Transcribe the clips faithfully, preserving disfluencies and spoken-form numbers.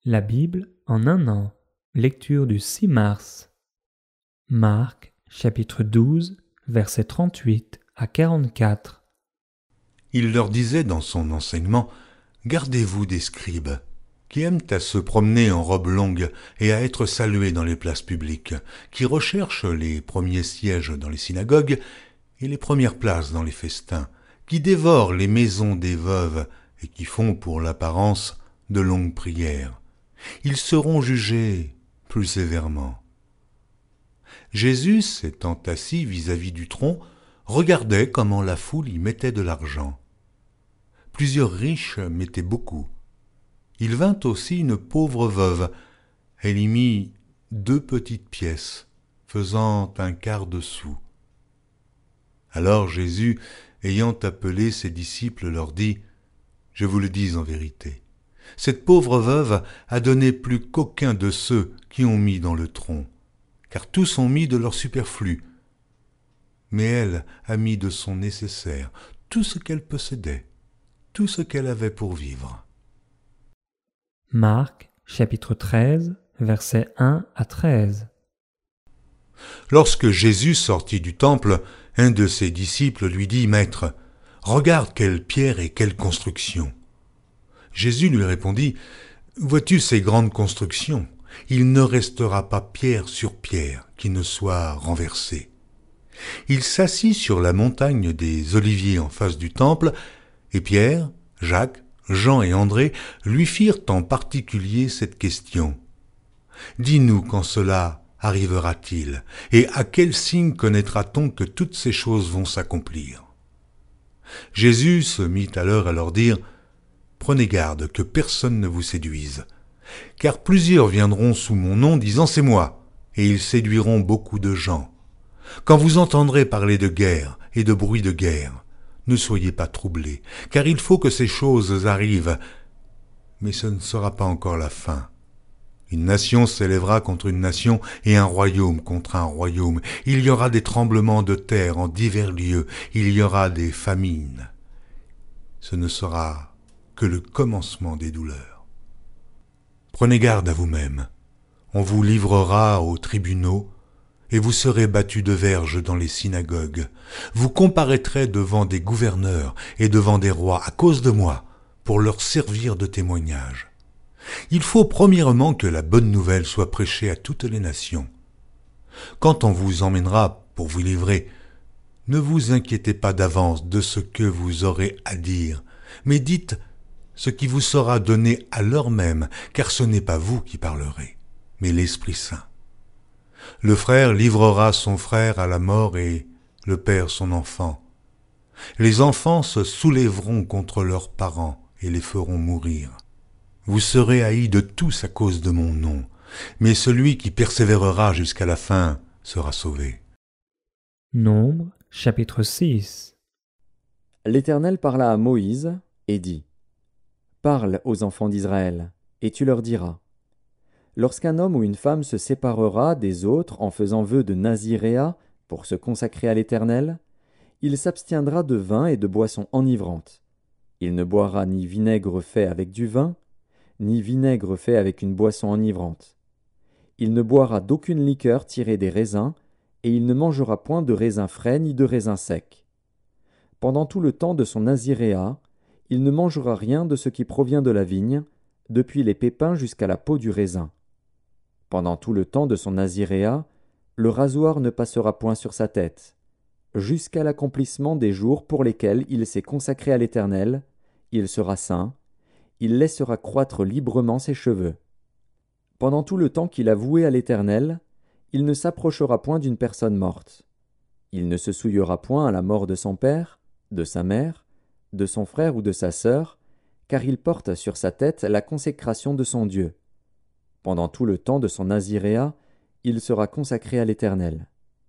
La Bible en un an. Lecture du six mars. Marc, chapitre douze, versets trente-huit à quarante-quatre. Il leur disait dans son enseignement, « Gardez-vous des scribes, qui aiment à se promener en robe longue et à être salués dans les places publiques, qui recherchent les premiers sièges dans les synagogues et les premières places dans les festins, qui dévorent les maisons des veuves et qui font pour l'apparence de longues prières. Ils seront jugés plus sévèrement. » Jésus, s'étant assis vis-à-vis du tronc, regardait comment la foule y mettait de l'argent. Plusieurs riches mettaient beaucoup. Il vint aussi une pauvre veuve. Elle y mit deux petites pièces, faisant un quart de sou. Alors Jésus, ayant appelé ses disciples, leur dit, « Je vous le dis en vérité, cette pauvre veuve a donné plus qu'aucun de ceux qui ont mis dans le tronc, car tous ont mis de leur superflu. Mais elle a mis de son nécessaire, tout ce qu'elle possédait, tout ce qu'elle avait pour vivre. » Marc, chapitre treize, versets un à treize. Lorsque Jésus sortit du temple, un de ses disciples lui dit, « Maître, regarde quelle pierre et quelle construction. » Jésus lui répondit, « Vois-tu ces grandes constructions ? Il ne restera pas pierre sur pierre qui ne soit renversée. » Il s'assit sur la montagne des Oliviers en face du temple, et Pierre, Jacques, Jean et André lui firent en particulier cette question. « Dis-nous quand cela arrivera-t-il, et à quel signe connaîtra-t-on que toutes ces choses vont s'accomplir ?» Jésus se mit alors à leur dire, « Prenez garde que personne ne vous séduise, car plusieurs viendront sous mon nom disant « C'est moi », et ils séduiront beaucoup de gens. Quand vous entendrez parler de guerre et de bruit de guerre, ne soyez pas troublés, car il faut que ces choses arrivent, mais ce ne sera pas encore la fin. Une nation s'élèvera contre une nation et un royaume contre un royaume. Il y aura des tremblements de terre en divers lieux, il y aura des famines. Ce ne sera que le commencement des douleurs. Prenez garde à vous-même. On vous livrera aux tribunaux, et vous serez battus de verges dans les synagogues. Vous comparaîtrez devant des gouverneurs et devant des rois à cause de moi, pour leur servir de témoignage. Il faut premièrement que la bonne nouvelle soit prêchée à toutes les nations. Quand on vous emmènera pour vous livrer, ne vous inquiétez pas d'avance de ce que vous aurez à dire, mais dites ce qui vous sera donné à l'heure même, car ce n'est pas vous qui parlerez, mais l'Esprit Saint. Le frère livrera son frère à la mort et le père son enfant. Les enfants se soulèveront contre leurs parents et les feront mourir. Vous serez haïs de tous à cause de mon nom, mais celui qui persévérera jusqu'à la fin sera sauvé. Nombre, chapitre six. L'Éternel parla à Moïse et dit, « Parle aux enfants d'Israël, et tu leur diras, lorsqu'un homme ou une femme se séparera des autres en faisant vœu de naziréat pour se consacrer à l'Éternel, il s'abstiendra de vin et de boissons enivrantes. Il ne boira ni vinaigre fait avec du vin, ni vinaigre fait avec une boisson enivrante. Il ne boira d'aucune liqueur tirée des raisins, et il ne mangera point de raisins frais ni de raisins secs. Pendant tout le temps de son naziréat, il ne mangera rien de ce qui provient de la vigne, depuis les pépins jusqu'à la peau du raisin. Pendant tout le temps de son naziréat, le rasoir ne passera point sur sa tête. Jusqu'à l'accomplissement des jours pour lesquels il s'est consacré à l'Éternel, il sera saint, il laissera croître librement ses cheveux. Pendant tout le temps qu'il a voué à l'Éternel, il ne s'approchera point d'une personne morte. Il ne se souillera point à la mort de son père, de sa mère, de son frère ou de sa sœur, car il porte sur sa tête la consécration de son Dieu. Pendant tout le temps de son naziréat, il sera consacré à l'Éternel.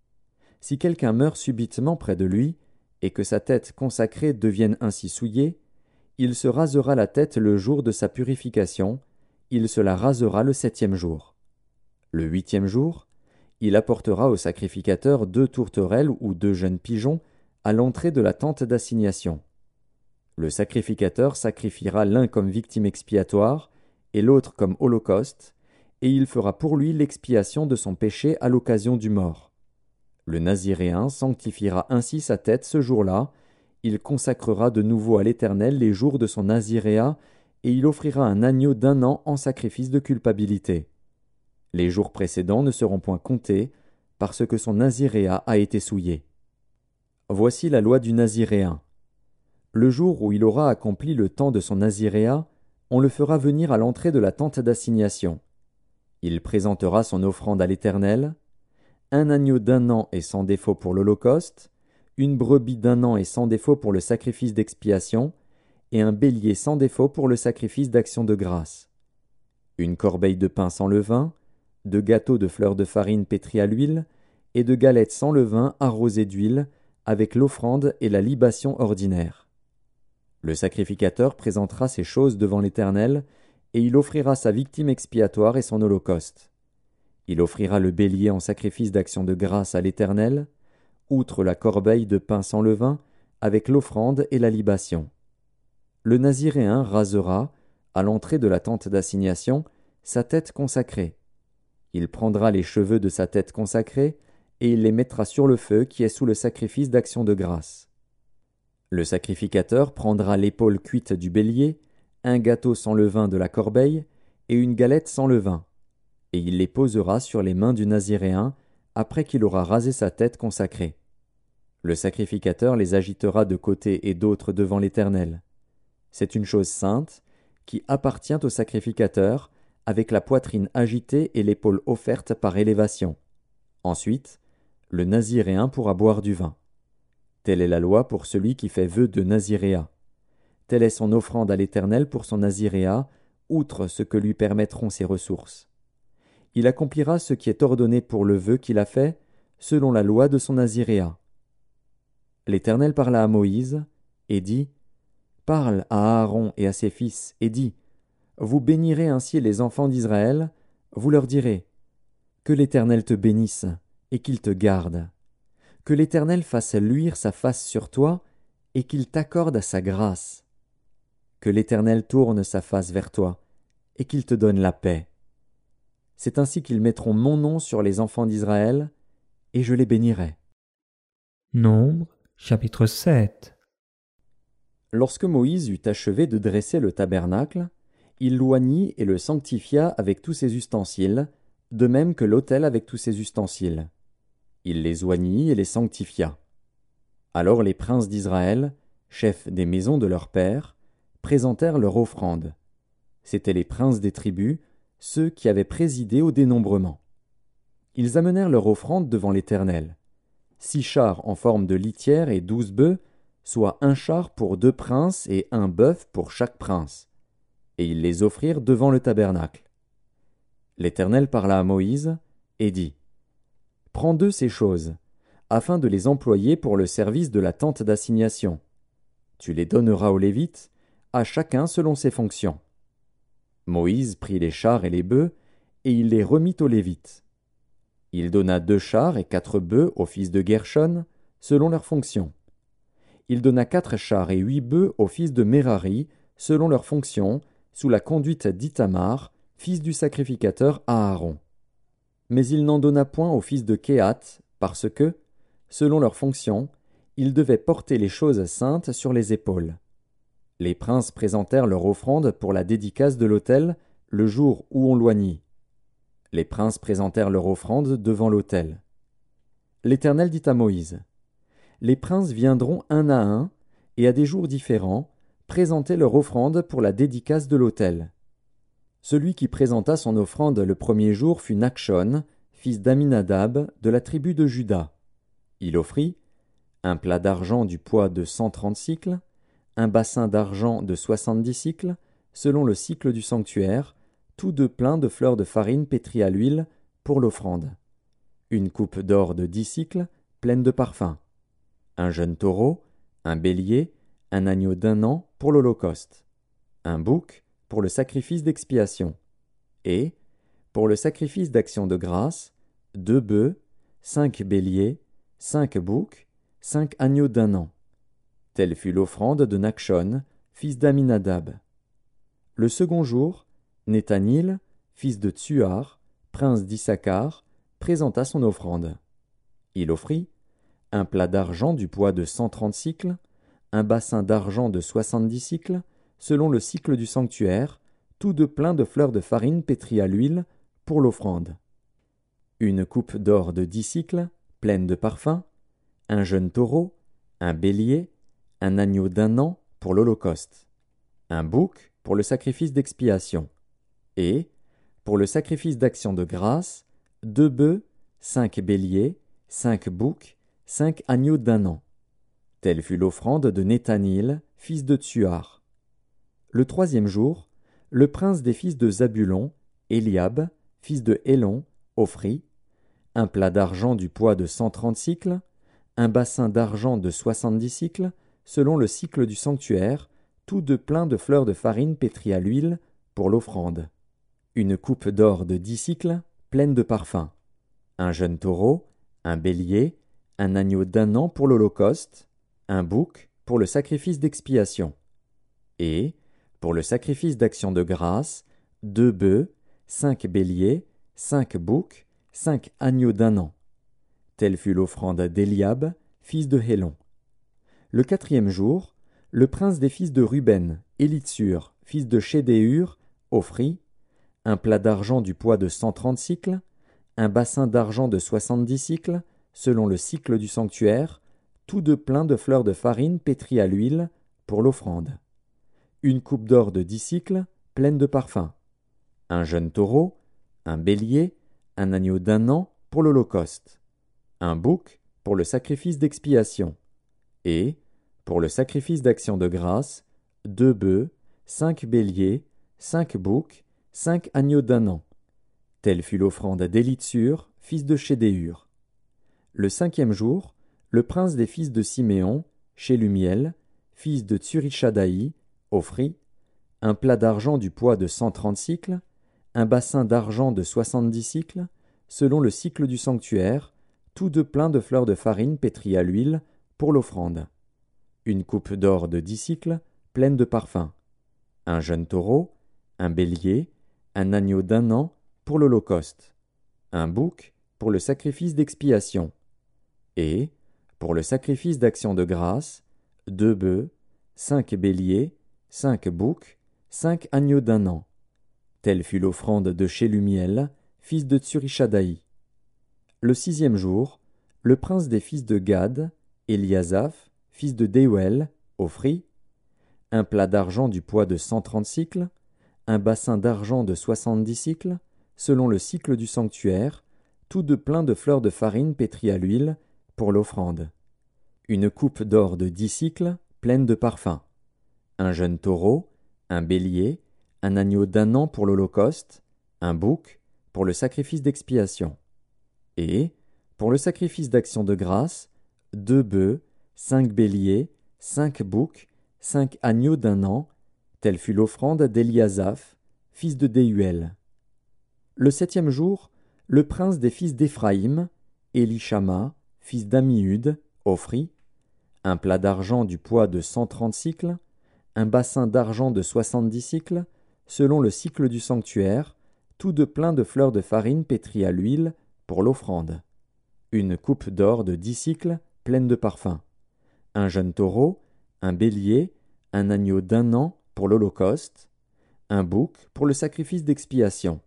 Si quelqu'un meurt subitement près de lui, et que sa tête consacrée devienne ainsi souillée, il se rasera la tête le jour de sa purification, il se la rasera le septième jour. Le huitième jour, il apportera au sacrificateur deux tourterelles ou deux jeunes pigeons à l'entrée de la tente d'assignation. Le sacrificateur sacrifiera l'un comme victime expiatoire et l'autre comme holocauste, et il fera pour lui l'expiation de son péché à l'occasion du mort. Le Naziréen sanctifiera ainsi sa tête ce jour-là, il consacrera de nouveau à l'Éternel les jours de son naziréat, et il offrira un agneau d'un an en sacrifice de culpabilité. Les jours précédents ne seront point comptés, parce que son naziréat a été souillé. Voici la loi du Naziréen. Le jour où il aura accompli le temps de son naziréat, on le fera venir à l'entrée de la tente d'assignation. Il présentera son offrande à l'Éternel, un agneau d'un an et sans défaut pour l'holocauste, une brebis d'un an et sans défaut pour le sacrifice d'expiation, et un bélier sans défaut pour le sacrifice d'action de grâce. Une corbeille de pain sans levain, de gâteaux de fleurs de farine pétris à l'huile, et de galettes sans levain arrosées d'huile, avec l'offrande et la libation ordinaire. Le sacrificateur présentera ces choses devant l'Éternel, et il offrira sa victime expiatoire et son holocauste. Il offrira le bélier en sacrifice d'action de grâce à l'Éternel, outre la corbeille de pain sans levain, avec l'offrande et la libation. Le Naziréen rasera, à l'entrée de la tente d'assignation, sa tête consacrée. Il prendra les cheveux de sa tête consacrée, et il les mettra sur le feu qui est sous le sacrifice d'action de grâce. Le sacrificateur prendra l'épaule cuite du bélier, un gâteau sans levain de la corbeille, et une galette sans levain, et il les posera sur les mains du Naziréen, après qu'il aura rasé sa tête consacrée. Le sacrificateur les agitera de côté et d'autre devant l'Éternel. C'est une chose sainte, qui appartient au sacrificateur, avec la poitrine agitée et l'épaule offerte par élévation. Ensuite, le Naziréen pourra boire du vin. Telle est la loi pour celui qui fait vœu de naziréat. Telle est son offrande à l'Éternel pour son naziréat, outre ce que lui permettront ses ressources. Il accomplira ce qui est ordonné pour le vœu qu'il a fait, selon la loi de son naziréat. L'Éternel parla à Moïse, et dit, « Parle à Aaron et à ses fils, et dis, vous bénirez ainsi les enfants d'Israël, vous leur direz, que l'Éternel te bénisse, et qu'il te garde. Que l'Éternel fasse luire sa face sur toi, et qu'il t'accorde sa grâce. Que l'Éternel tourne sa face vers toi, et qu'il te donne la paix. C'est ainsi qu'ils mettront mon nom sur les enfants d'Israël, et je les bénirai. » Nombre, chapitre sept. Lorsque Moïse eut achevé de dresser le tabernacle, il l'oignit et le sanctifia avec tous ses ustensiles, de même que l'autel avec tous ses ustensiles. Il les oignit et les sanctifia. Alors les princes d'Israël, chefs des maisons de leurs pères, présentèrent leur offrande. C'étaient les princes des tribus, ceux qui avaient présidé au dénombrement. Ils amenèrent leur offrande devant l'Éternel. Six chars en forme de litière et douze bœufs, soit un char pour deux princes et un bœuf pour chaque prince. Et ils les offrirent devant le tabernacle. L'Éternel parla à Moïse et dit, « Prends d'eux ces choses, afin de les employer pour le service de la tente d'assignation. Tu les donneras aux Lévites, à chacun selon ses fonctions. » Moïse prit les chars et les bœufs, et il les remit aux Lévites. Il donna deux chars et quatre bœufs aux fils de Guershon, selon leurs fonctions. Il donna quatre chars et huit bœufs aux fils de Mérari, selon leurs fonctions, sous la conduite d'Ithamar, fils du sacrificateur Aaron. Mais il n'en donna point aux fils de Kehath, parce que, selon leurs fonctions, ils devaient porter les choses saintes sur les épaules. Les princes présentèrent leur offrande pour la dédicace de l'autel le jour où on l'oignit. Les princes présentèrent leur offrande devant l'autel. L'Éternel dit à Moïse, « Les princes viendront un à un, et à des jours différents, présenter leur offrande pour la dédicace de l'autel. Celui qui présenta son offrande le premier jour fut Nachshon, fils d'Aminadab, de la tribu de Juda. Il offrit un plat d'argent du poids de cent trente cycles, un bassin d'argent de soixante-dix cycles, selon le cycle du sanctuaire, tous deux pleins de fleurs de farine pétries à l'huile, pour l'offrande. Une coupe d'or de dix cycles, pleine de parfums. Un jeune taureau, un bélier, un agneau d'un an pour l'holocauste. Un bouc pour le sacrifice d'expiation. Et, pour le sacrifice d'action de grâce, deux bœufs, cinq béliers, cinq boucs, cinq agneaux d'un an. Telle fut l'offrande de Nachshon, fils d'Aminadab. Le second jour, Nethanil, fils de Tsuar, prince d'Issachar, présenta son offrande. Il offrit un plat d'argent du poids de cent trente sicles, un bassin d'argent de soixante-dix sicles, selon le sicle du sanctuaire, tous deux pleins de fleurs de farine pétries à l'huile, pour l'offrande. Une coupe d'or de dix sicles, pleine de parfums, un jeune taureau, un bélier, un agneau d'un an pour l'holocauste, un bouc pour le sacrifice d'expiation, et, pour le sacrifice d'action de grâce, deux bœufs, cinq béliers, cinq boucs, cinq agneaux d'un an. Telle fut l'offrande de Nethanil, fils de Tsuar. Le troisième jour, le prince des fils de Zabulon, Eliab, fils de Hélon, offrit un plat d'argent du poids de cent trente sicles, un bassin d'argent de soixante-dix sicles, selon le sicle du sanctuaire, tous deux pleins de fleurs de farine pétries à l'huile, pour l'offrande. Une coupe d'or de dix sicles, pleine de parfums. Un jeune taureau, un bélier, un agneau d'un an pour l'holocauste, un bouc pour le sacrifice d'expiation. Et, pour le sacrifice d'action de grâce, deux bœufs, cinq béliers, cinq boucs, cinq agneaux d'un an. Telle fut l'offrande d'Eliab, fils de Hélon. Le quatrième jour, le prince des fils de Ruben, Élitsur, fils de Chédéur, offrit un plat d'argent du poids de cent trente sicles, un bassin d'argent de soixante-dix sicles, selon le sicle du sanctuaire, tous deux pleins de fleurs de farine pétries à l'huile, pour l'offrande. Une coupe d'or de dix sicles, pleine de parfums. Un jeune taureau, un bélier, un agneau d'un an pour l'holocauste. Un bouc pour le sacrifice d'expiation. Et, pour le sacrifice d'action de grâce, deux bœufs, cinq béliers, cinq boucs, cinq agneaux d'un an. Telle fut l'offrande d'Élitsur, fils de Chédéur. Le cinquième jour, le prince des fils de Siméon, Shelumiel, fils de Tsurishadaï, offrit un plat d'argent du poids de cent trente sicles, un bassin d'argent de soixante-dix sicles, selon le sicle du sanctuaire, tous deux pleins de fleurs de farine pétries à l'huile, pour l'offrande. Une coupe d'or de dix sicles, pleine de parfums. Un jeune taureau, un bélier, un agneau d'un an pour l'holocauste. Un bouc pour le sacrifice d'expiation. Et, pour le sacrifice d'action de grâce, deux bœufs, cinq béliers, cinq boucs, cinq agneaux d'un an. Telle fut l'offrande de Shelumiel, fils de Tsurishadaï. Le sixième jour, le prince des fils de Gad, Eliasaph, fils de Déuel, offrit un plat d'argent du poids de cent trente sicles, un bassin d'argent de soixante-dix sicles, selon le sicle du sanctuaire, tous deux pleins de fleurs de farine pétries à l'huile, pour l'offrande. Une coupe d'or de dix sicles, pleine de parfums. Un jeune taureau, un bélier, un agneau d'un an pour l'holocauste, un bouc pour le sacrifice d'expiation. Et, pour le sacrifice d'action de grâce, deux bœufs, cinq béliers, cinq boucs, cinq agneaux d'un an, telle fut l'offrande d'Eliasaph, fils de Déuel. Le septième jour, le prince des fils d'Éphraïm, Élishama, fils d'Ammiud, offrit un plat d'argent du poids de cent trente sicles, un bassin d'argent de soixante-dix sicles, selon le sicle du sanctuaire, tous deux pleins de fleurs de farine pétries à l'huile, pour l'offrande. Une coupe d'or de dix sicles, pleine de parfums. Un jeune taureau, un bélier, un agneau d'un an pour l'holocauste, un bouc pour le sacrifice d'expiation.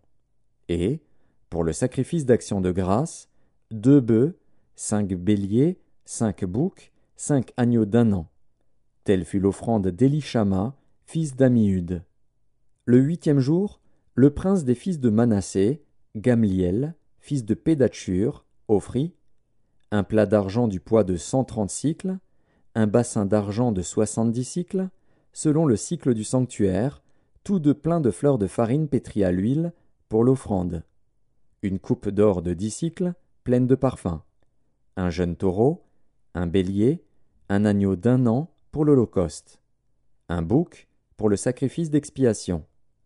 Et, pour le sacrifice d'action de grâce, deux bœufs, cinq béliers, cinq boucs, cinq agneaux d'un an. Telle fut l'offrande d'Élishama, fils d'Ammiud. Le huitième jour, le prince des fils de Manassé, Gamliel, fils de Pédatchur, offrit un plat d'argent du poids de cent trente sicles, un bassin d'argent de soixante-dix sicles, selon le sicle du sanctuaire, tous deux pleins de fleurs de farine pétries à l'huile, pour l'offrande. Une coupe d'or de dix sicles, pleine de parfums. Un jeune taureau, un bélier, un agneau d'un an pour l'holocauste. Un bouc pour le sacrifice d'expiation.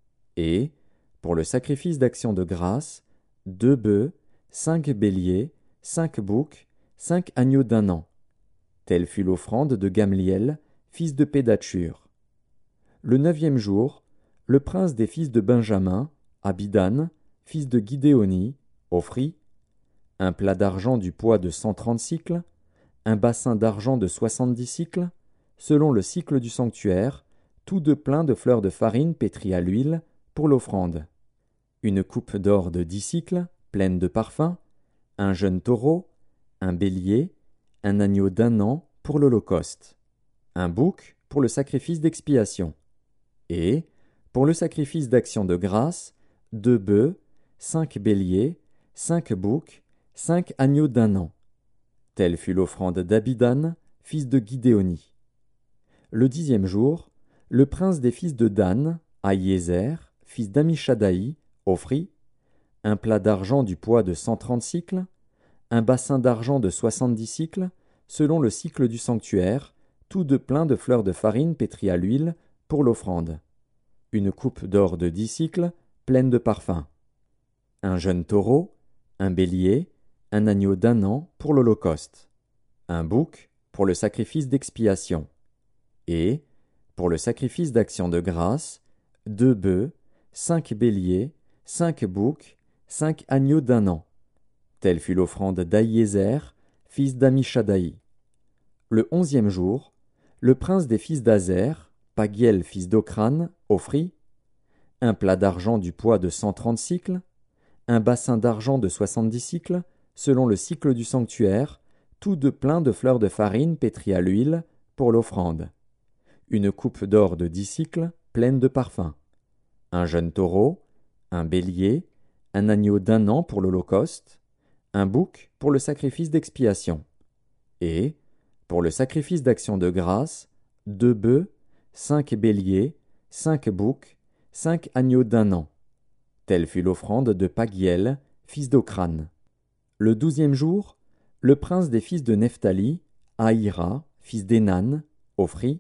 Et, pour le sacrifice d'action de grâce, deux bœufs, cinq béliers, cinq boucs, cinq agneaux d'un an. Telle fut l'offrande de Gamliel, fils de Pédatchur. Le neuvième jour, le prince des fils de Benjamin, Abidan, fils de Guidéoni, Ophri, un plat d'argent du poids de cent trente cycles, un bassin d'argent de soixante-dix cycles, selon le cycle du sanctuaire, tous deux pleins de fleurs de farine pétries à l'huile, pour l'offrande. Une coupe d'or de dix cycles, pleine de parfums, un jeune taureau, un bélier, un agneau d'un an pour l'holocauste, un bouc pour le sacrifice d'expiation, et, pour le sacrifice d'action de grâce, deux bœufs, cinq béliers, cinq boucs, cinq agneaux d'un an. Telle fut l'offrande d'Abidan, fils de Guidéoni. Le dixième jour, le prince des fils de Dan, Ahiézer, fils d'Amishadaï, Ophri, un plat d'argent du poids de cent trente cycles, un bassin d'argent de soixante-dix cycles, selon le cycle du sanctuaire, tous deux pleins de fleurs de farine pétries à l'huile, pour l'offrande. Une coupe d'or de dix cycles, pleine de parfums. Un jeune taureau, un bélier, un agneau d'un an pour l'holocauste, un bouc pour le sacrifice d'expiation, et, pour le sacrifice d'action de grâce, deux bœufs, cinq béliers, cinq boucs, cinq agneaux d'un an. Telle fut l'offrande d'Ahiézer, fils d'Amishadaï. Le onzième jour, le prince des fils d'Azer, Pagiel, fils d'Ocran, Ophri, un plat d'argent du poids de cent trente cycles, un bassin d'argent de soixante-dix cycles, selon le cycle du sanctuaire, tous deux pleins de fleurs de farine pétries à l'huile, pour l'offrande. Une coupe d'or de dix cycles, pleine de parfums. Un jeune taureau, un bélier, un agneau d'un an pour l'holocauste, un bouc pour le sacrifice d'expiation, et, pour le sacrifice d'action de grâce, deux bœufs, cinq béliers, cinq boucs, cinq agneaux d'un an. Telle fut l'offrande de Pagiel, fils d'Ocran. Le douzième jour, le prince des fils de Nephtali, Ahira, fils d'Énan, Ophri,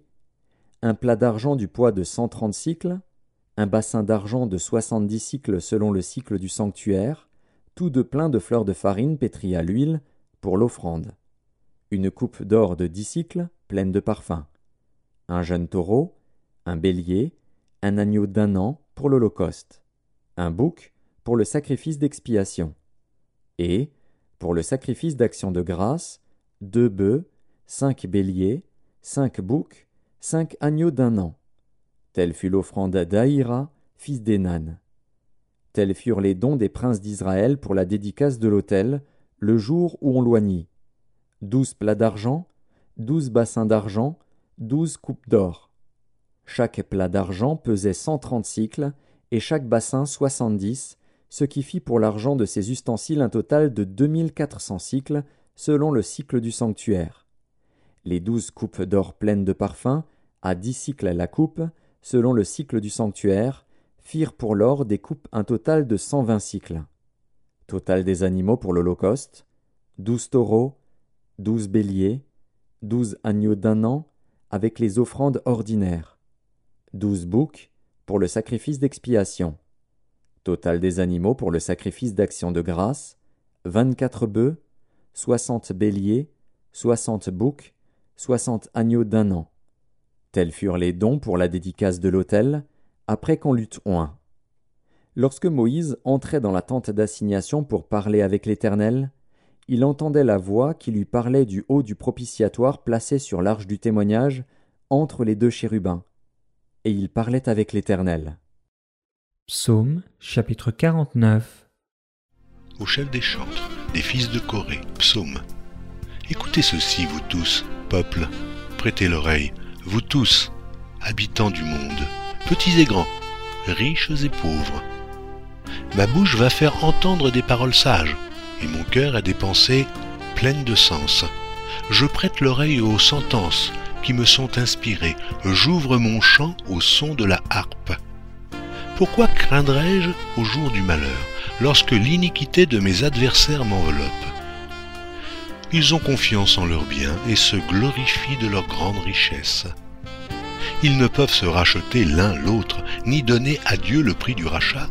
un plat d'argent du poids de cent trente cycles, un bassin d'argent de soixante-dix cycles selon le cycle du sanctuaire, tous deux pleins de fleurs de farine pétries à l'huile, pour l'offrande. Une coupe d'or de dix cycles, pleine de parfums. Un jeune taureau, un bélier, un agneau d'un an pour l'holocauste, un bouc pour le sacrifice d'expiation, et, pour le sacrifice d'action de grâce, deux bœufs, cinq béliers, cinq boucs, cinq agneaux d'un an. Telle fut l'offrande d'Ahira, fils d'Énan. Tels furent les dons des princes d'Israël pour la dédicace de l'autel, le jour où on l'oignit. Douze plats d'argent, douze bassins d'argent, douze coupes d'or. Chaque plat d'argent pesait cent trente cycles, et chaque bassin soixante-dix, ce qui fit pour l'argent de ces ustensiles un total de deux mille quatre cents cycles, selon le cycle du sanctuaire. Les douze coupes d'or pleines de parfums, à dix cycles la coupe, selon le cycle du sanctuaire, firent pour l'or des coupes un total de cent vingt cycles. Total des animaux pour l'holocauste, douze taureaux, douze béliers, douze agneaux d'un an, avec les offrandes ordinaires, douze boucs pour le sacrifice d'expiation. Total des animaux pour le sacrifice d'action de grâce, vingt-quatre bœufs, soixante béliers, soixante boucs, soixante agneaux d'un an. Tels furent les dons pour la dédicace de l'autel, après qu'on l'eut oint. Lorsque Moïse entrait dans la tente d'assignation pour parler avec l'Éternel, il entendait la voix qui lui parlait du haut du propitiatoire placé sur l'arche du témoignage, entre les deux chérubins. Et il parlait avec l'Éternel. Psaume chapitre quarante-neuf. Au chef des chantres, des fils de Corée, psaume. Écoutez ceci, vous tous, peuple, prêtez l'oreille, vous tous, habitants du monde, petits et grands, riches et pauvres. Ma bouche va faire entendre des paroles sages, et mon cœur a des pensées pleines de sens. Je prête l'oreille aux sentences qui me sont inspirées, j'ouvre mon chant au son de la harpe. Pourquoi craindrais-je au jour du malheur, lorsque l'iniquité de mes adversaires m'enveloppe? Ils ont confiance en leurs biens et se glorifient de leur grande richesse. Ils ne peuvent se racheter l'un l'autre, ni donner à Dieu le prix du rachat.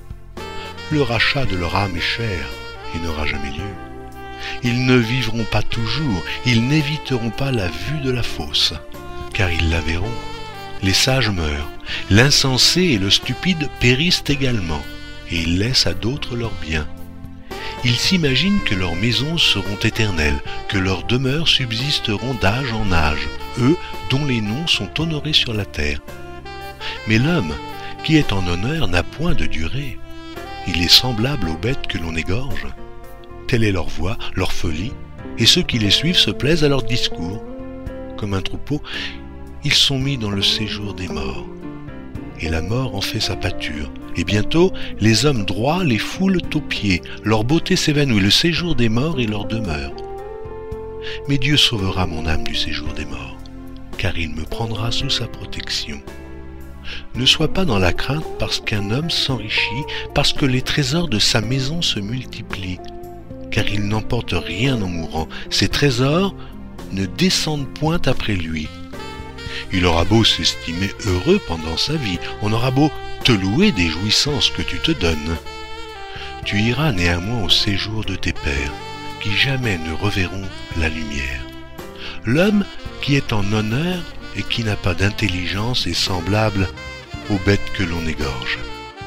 Le rachat de leur âme est cher et n'aura jamais lieu. Ils ne vivront pas toujours, ils n'éviteront pas la vue de la fosse, car ils la verront, Les sages meurent, l'insensé et le stupide périssent également, et ils laissent à d'autres leurs biens. Ils s'imaginent que leurs maisons seront éternelles, que leurs demeures subsisteront d'âge en âge, eux dont les noms sont honorés sur la terre. Mais l'homme, qui est en honneur, n'a point de durée. Il est semblable aux bêtes que l'on égorge. Telle est leur voix, leur folie, et ceux qui les suivent se plaisent à leur discours. Comme un troupeau, ils sont mis dans le séjour des morts. Et la mort en fait sa pâture. Et bientôt, les hommes droits les foulent aux pieds, leur beauté s'évanouit, le séjour des morts est leur demeure. Mais Dieu sauvera mon âme du séjour des morts, car il me prendra sous sa protection. Ne sois pas dans la crainte parce qu'un homme s'enrichit, parce que les trésors de sa maison se multiplient, car il n'emporte rien en mourant, ses trésors ne descendent point après lui. Il aura beau s'estimer heureux pendant sa vie, on aura beau te louer des jouissances que tu te donnes. Tu iras néanmoins au séjour de tes pères, qui jamais ne reverront la lumière. L'homme qui est en honneur et qui n'a pas d'intelligence est semblable aux bêtes que l'on égorge.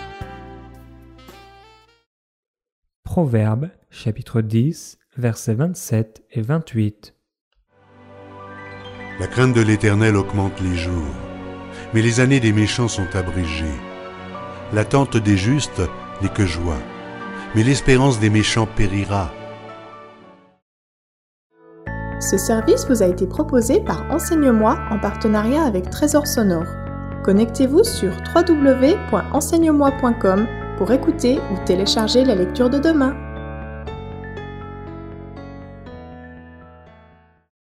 Proverbes, chapitre dix, versets vingt-sept et vingt-huit. La crainte de l'Éternel augmente les jours, mais les années des méchants sont abrégées. L'attente des justes n'est que joie, mais l'espérance des méchants périra. Ce service vous a été proposé par Enseigne-moi en partenariat avec Trésor Sonore. Connectez-vous sur w w w point enseigne moi point com pour écouter ou télécharger la lecture de demain.